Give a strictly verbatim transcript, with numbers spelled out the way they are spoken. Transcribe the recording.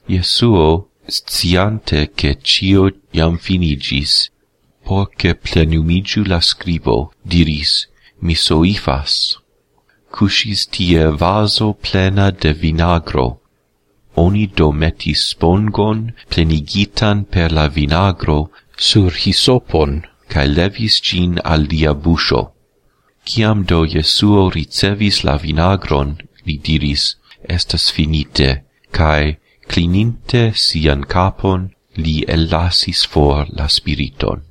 Jesuo, sciante che cio iam finigis, porce plenumigiu la scribo, diris, mi soifas. Cusis tie vaso plena de vinagro. Oni do metis spongon plenigitan per la vinagro sur hisopon, cae levis gin al lia buscio. Ciam do Jesuo ricevis la vinagron, li diris, estas finite, cae, clininte sian capon, li ellasis for la spiriton.